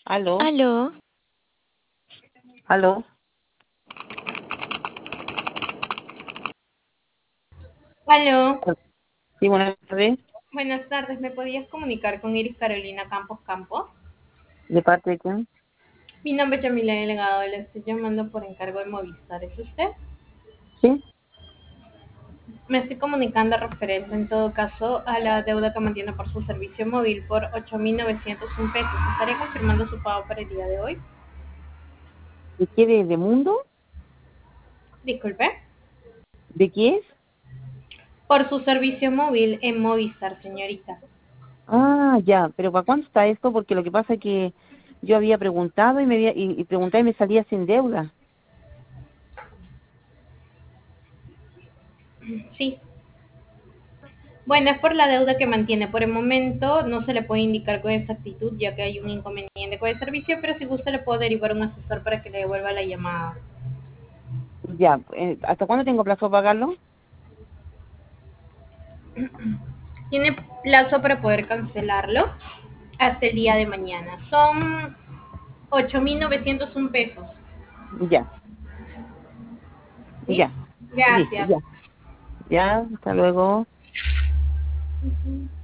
Aló, Aló, aló. Aló, Sí, buenas tardes. buenas tardes. ¿Me podías comunicar con Iris Carolina Campos Campos? ¿De parte de quién? Mi nombre es Yamila Delegado, le estoy llamando por encargo de Movistar. ¿Es usted? Sí. Me estoy comunicando referente, en todo caso, a la deuda que mantiene por su servicio móvil por 8.901 pesos. ¿Estaría confirmando su pago para el día de hoy? ¿De qué? ¿De Mundo? Disculpe. ¿De qué es? Por su servicio móvil en Movistar, señorita. Ah, ya, pero ¿para cuánto está esto? Porque lo que pasa es que yo había preguntado y pregunté y me salía sin deuda. Sí. Bueno, es por la deuda que mantiene. Por el momento no se le puede indicar con exactitud ya que hay un inconveniente con el servicio, pero si gusta le puedo derivar un asesor para que le devuelva la llamada. Ya, ¿hasta cuándo tengo plazo para pagarlo? Tiene plazo para poder cancelarlo hasta el día de mañana. Son 8.901 pesos. Ya, ¿Sí? ya, listo, Gracias. ya. Ya, hasta luego.